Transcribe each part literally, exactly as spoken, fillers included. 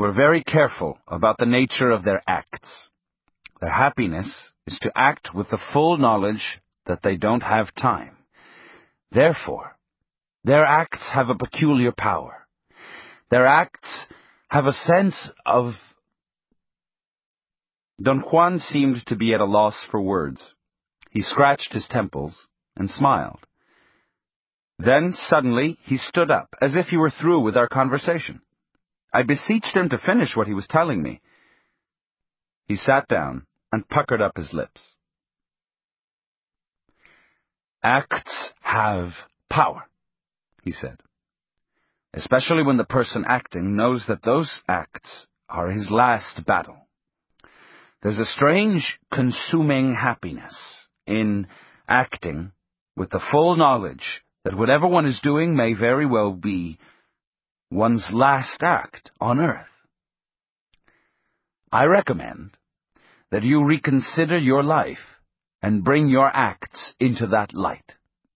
were very careful about the nature of their acts. Their happiness is to act with the full knowledge that they don't have time. Therefore, their acts have a peculiar power. Their acts have a sense of... Don Juan seemed to be at a loss for words. He scratched his temples and smiled. Then, suddenly, he stood up, as if he were through with our conversation. I beseeched him to finish what he was telling me. He sat down and puckered up his lips. Acts have power, he said, especially when the person acting knows that those acts are his last battle. There's a strange, consuming happiness in acting with the full knowledge that whatever one is doing may very well be one's last act on earth. I recommend that you reconsider your life and bring your acts into that light.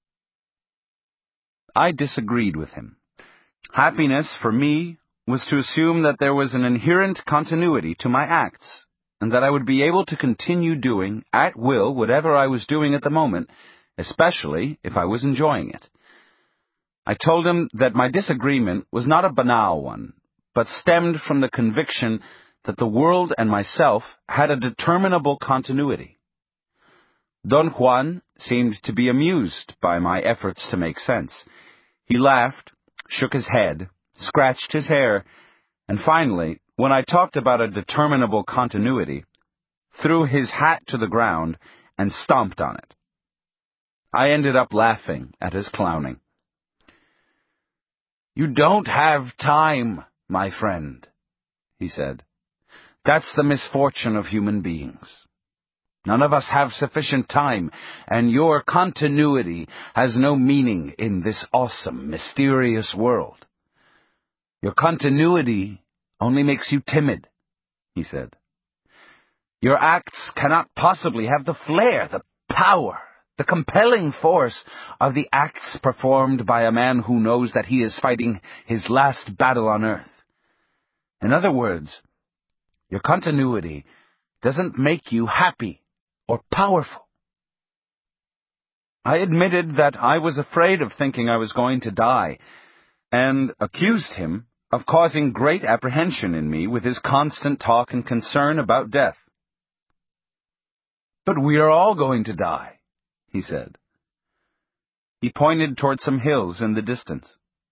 I disagreed with him. Happiness, for me, was to assume that there was an inherent continuity to my acts, and that I would be able to continue doing, at will, whatever I was doing at the moment, especially if I was enjoying it. I told him that my disagreement was not a banal one, but stemmed from the conviction that the world and myself had a determinable continuity. Don Juan seemed to be amused by my efforts to make sense. He laughed, shook his head, scratched his hair, and finally, when I talked about a determinable continuity, threw his hat to the ground and stomped on it. I ended up laughing at his clowning. "You don't have time, my friend," he said. "That's the misfortune of human beings. None of us have sufficient time, and your continuity has no meaning in this awesome, mysterious world. Your continuity only makes you timid," he said. "Your acts cannot possibly have the flair, the power, the compelling force of the acts performed by a man who knows that he is fighting his last battle on earth. In other words, your continuity doesn't make you happy or powerful." I admitted that I was afraid of thinking I was going to die, and accused him of causing great apprehension in me with his constant talk and concern about death. "But we are all going to die," he said. He pointed toward some hills in the distance.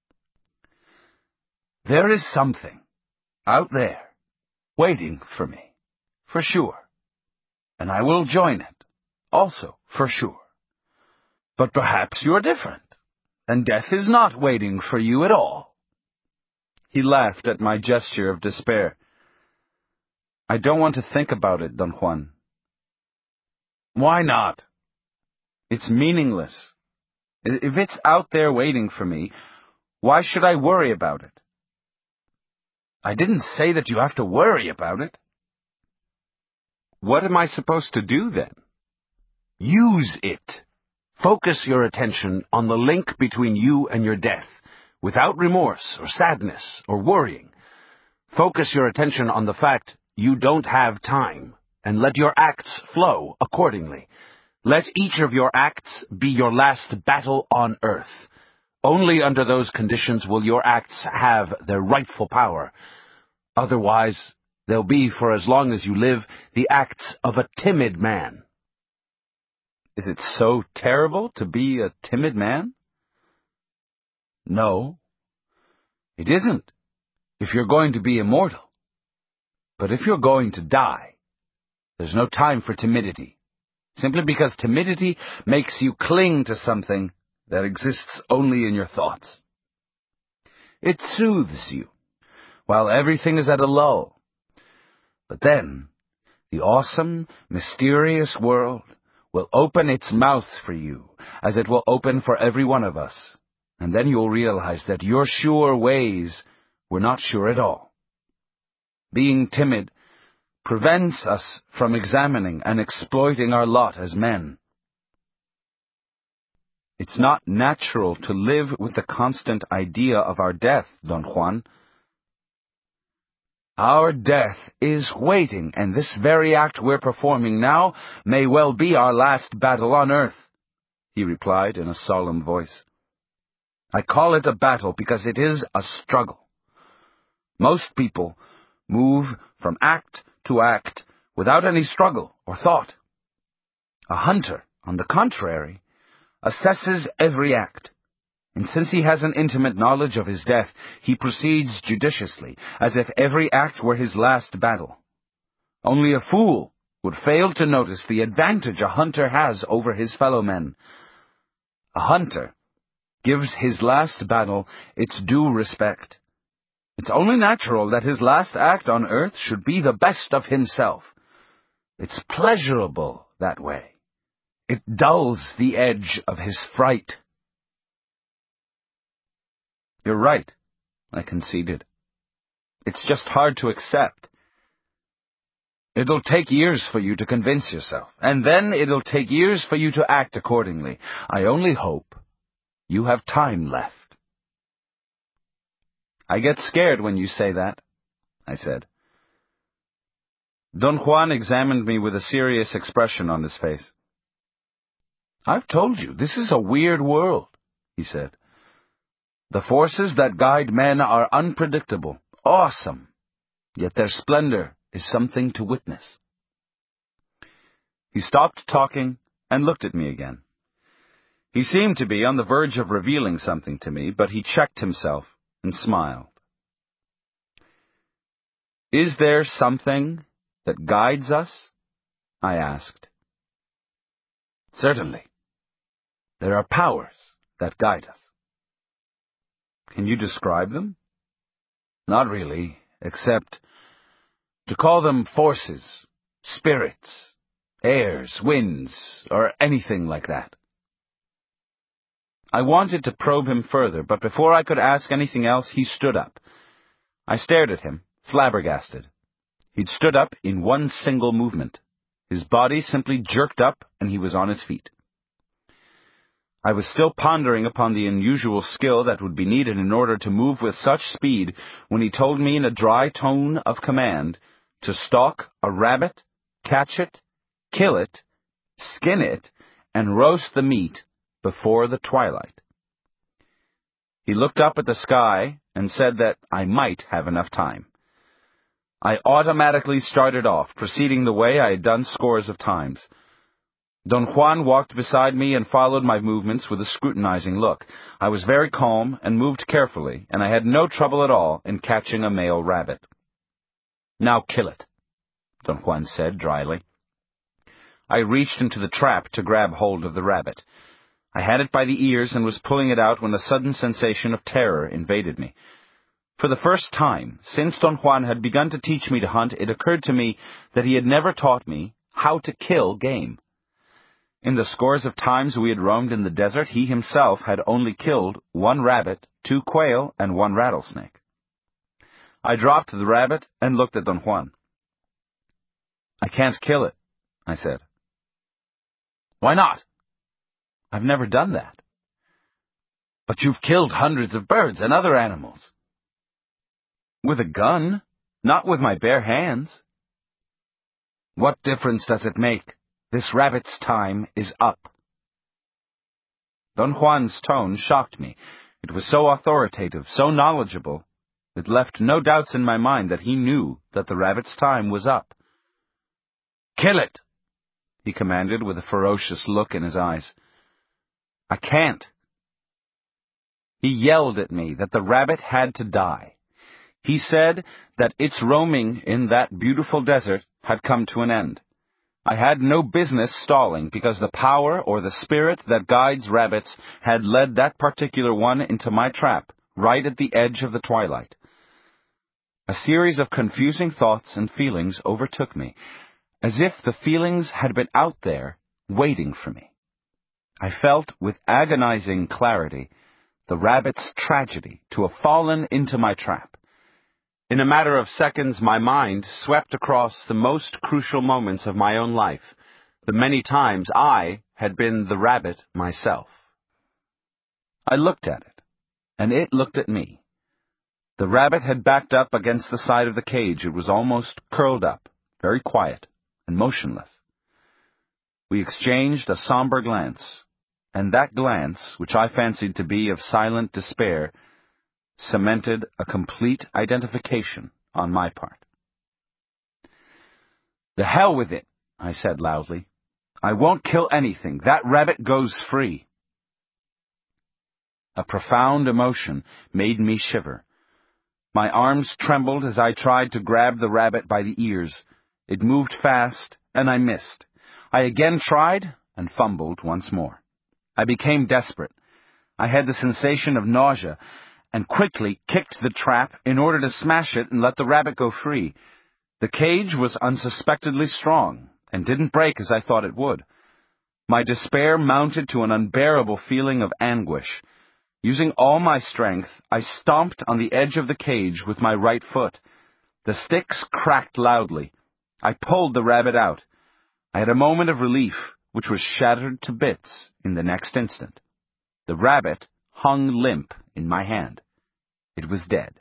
"There is something out there waiting for me, for sure, and I will join it, also, for sure. But perhaps you're different, and death is not waiting for you at all." He laughed at my gesture of despair. "I don't want to think about it, Don Juan." "Why not?" "It's meaningless. If it's out there waiting for me, why should I worry about it?" "I didn't say that you have to worry about it." "What am I supposed to do, then?" "Use it. Focus your attention on the link between you and your death, without remorse or sadness or worrying. Focus your attention on the fact you don't have time, and let your acts flow accordingly. Let each of your acts be your last battle on earth. Only under those conditions will your acts have their rightful power. Otherwise, they'll be, for as long as you live, the acts of a timid man." "Is it so terrible to be a timid man?" "No, it isn't, if you're going to be immortal. But if you're going to die, there's no time for timidity, simply because timidity makes you cling to something that exists only in your thoughts. It soothes you, while everything is at a lull. But then, the awesome, mysterious world will open its mouth for you, as it will open for every one of us, and then you'll realize that your sure ways were not sure at all. Being timid prevents us from examining and exploiting our lot as men. It's not natural to live with the constant idea of our death, Don Juan. Our death is waiting, and this very act we're performing now may well be our last battle on earth, he replied in a solemn voice. I call it a battle because it is a struggle. Most people move from act to act without any struggle or thought. A hunter, on the contrary, assesses every act, and since he has an intimate knowledge of his death, he proceeds judiciously, as if every act were his last battle. Only a fool would fail to notice the advantage a hunter has over his fellow men. A hunter gives his last battle its due respect. It's only natural that his last act on earth should be the best of himself. It's pleasurable that way. It dulls the edge of his fright. You're right, I conceded. It's just hard to accept. It'll take years for you to convince yourself, and then it'll take years for you to act accordingly. I only hope you have time left. I get scared when you say that, I said. Don Juan examined me with a serious expression on his face. I've told you, this is a weird world, he said. The forces that guide men are unpredictable, awesome, yet their splendor is something to witness. He stopped talking and looked at me again. He seemed to be on the verge of revealing something to me, but he checked himself and smiled. Is there something that guides us? I asked. Certainly. There are powers that guide us. Can you describe them? Not really, except to call them forces, spirits, airs, winds, or anything like that. I wanted to probe him further, but before I could ask anything else, he stood up. I stared at him, flabbergasted. He'd stood up in one single movement. His body simply jerked up, and he was on his feet. I was still pondering upon the unusual skill that would be needed in order to move with such speed when he told me in a dry tone of command to stalk a rabbit, catch it, kill it, skin it, and roast the meat before the twilight. He looked up at the sky and said that I might have enough time. I automatically started off, proceeding the way I had done scores of times. Don Juan walked beside me and followed my movements with a scrutinizing look. I was very calm and moved carefully, and I had no trouble at all in catching a male rabbit. Now kill it, Don Juan said dryly. I reached into the trap to grab hold of the rabbit. I had it by the ears and was pulling it out when a sudden sensation of terror invaded me. For the first time, since Don Juan had begun to teach me to hunt, it occurred to me that he had never taught me how to kill game. In the scores of times we had roamed in the desert, he himself had only killed one rabbit, two quail, and one rattlesnake. I dropped the rabbit and looked at Don Juan. I can't kill it, I said. Why not? I've never done that. But you've killed hundreds of birds and other animals. With a gun, not with my bare hands. What difference does it make? This rabbit's time is up. Don Juan's tone shocked me. It was so authoritative, so knowledgeable. It left no doubts in my mind that he knew that the rabbit's time was up. Kill it, he commanded with a ferocious look in his eyes. I can't. He yelled at me that the rabbit had to die. He said that its roaming in that beautiful desert had come to an end. I had no business stalling because the power or the spirit that guides rabbits had led that particular one into my trap, right at the edge of the twilight. A series of confusing thoughts and feelings overtook me, as if the feelings had been out there, waiting for me. I felt with agonizing clarity the rabbit's tragedy to have fallen into my trap. In a matter of seconds, my mind swept across the most crucial moments of my own life, the many times I had been the rabbit myself. I looked at it, and it looked at me. The rabbit had backed up against the side of the cage. It was almost curled up, very quiet and motionless. We exchanged a somber glance, and that glance, which I fancied to be of silent despair, cemented a complete identification on my part. "The hell with it," I said loudly. "I won't kill anything. That rabbit goes free." A profound emotion made me shiver. My arms trembled as I tried to grab the rabbit by the ears. It moved fast, and I missed. I again tried, and fumbled once more. I became desperate. I had the sensation of nausea, and quickly kicked the trap in order to smash it and let the rabbit go free. The cage was unsuspectedly strong, and didn't break as I thought it would. My despair mounted to an unbearable feeling of anguish. Using all my strength, I stomped on the edge of the cage with my right foot. The sticks cracked loudly. I pulled the rabbit out. I had a moment of relief, which was shattered to bits in the next instant. The rabbit hung limp in my hand. It was dead.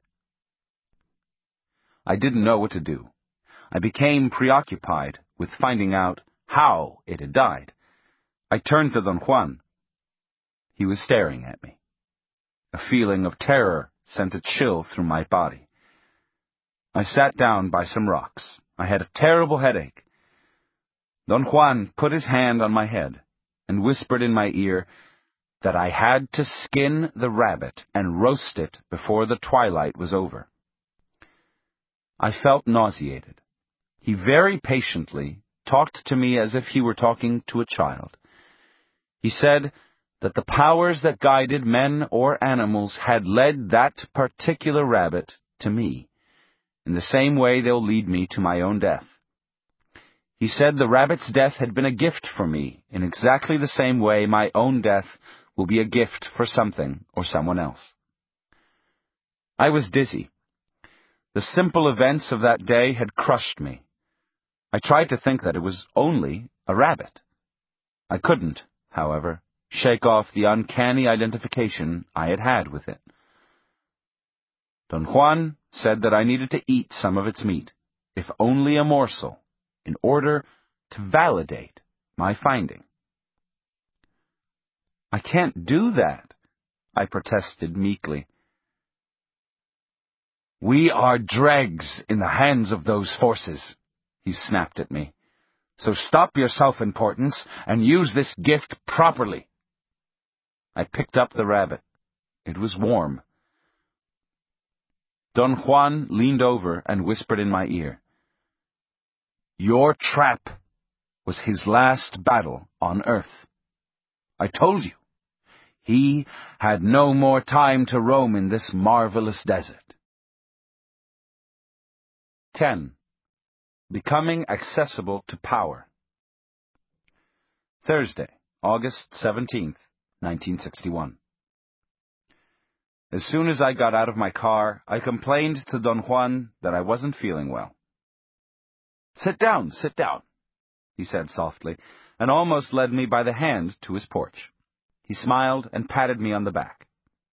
I didn't know what to do. I became preoccupied with finding out how it had died. I turned to Don Juan. He was staring at me. A feeling of terror sent a chill through my body. I sat down by some rocks. I had a terrible headache. Don Juan put his hand on my head and whispered in my ear that I had to skin the rabbit and roast it before the twilight was over. I felt nauseated. He very patiently talked to me as if he were talking to a child. He said that the powers that guided men or animals had led that particular rabbit to me, in the same way they'll lead me to my own death. He said the rabbit's death had been a gift for me, in exactly the same way my own death will be a gift for something or someone else. I was dizzy. The simple events of that day had crushed me. I tried to think that it was only a rabbit. I couldn't, however, shake off the uncanny identification I had had with it. Don Juan said that I needed to eat some of its meat, if only a morsel, in order to validate my finding. "I can't do that," I protested meekly. "We are dregs in the hands of those forces," he snapped at me. "So stop your self-importance and use this gift properly." I picked up the rabbit. It was warm. Don Juan leaned over and whispered in my ear. "Your trap was his last battle on Earth. I told you, he had no more time to roam in this marvelous desert." ten. Becoming accessible to power. Thursday, August seventeenth, nineteen sixty-one. As soon as I got out of my car, I complained to Don Juan that I wasn't feeling well. "Sit down, sit down," he said softly, and almost led me by the hand to his porch. He smiled and patted me on the back.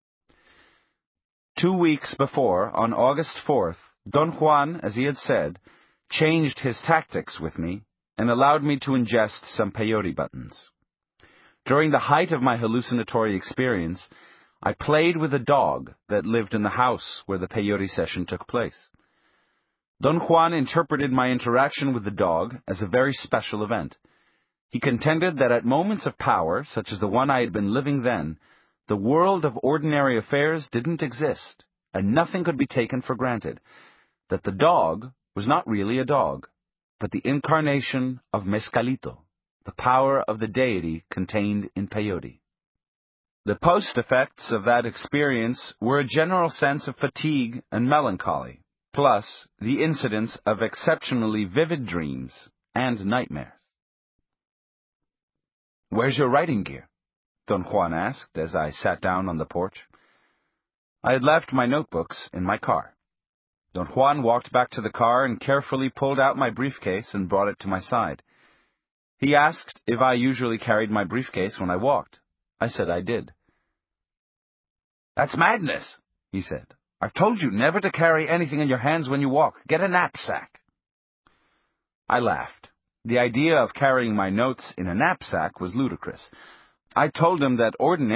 Two weeks before, on August fourth, Don Juan, as he had said, changed his tactics with me and allowed me to ingest some peyote buttons. During the height of my hallucinatory experience, I played with a dog that lived in the house where the peyote session took place. Don Juan interpreted my interaction with the dog as a very special event. He contended that at moments of power, such as the one I had been living then, the world of ordinary affairs didn't exist, and nothing could be taken for granted, that the dog was not really a dog, but the incarnation of Mezcalito, the power of the deity contained in peyote. The post-effects of that experience were a general sense of fatigue and melancholy, plus the incidence of exceptionally vivid dreams and nightmares. "Where's your writing gear?" Don Juan asked as I sat down on the porch. I had left my notebooks in my car. Don Juan walked back to the car and carefully pulled out my briefcase and brought it to my side. He asked if I usually carried my briefcase when I walked. I said I did. "That's madness," he said. I've told you never to carry anything in your hands when you walk. Get a knapsack." I laughed. The idea of carrying my notes in a knapsack was ludicrous. I told him that ordinarily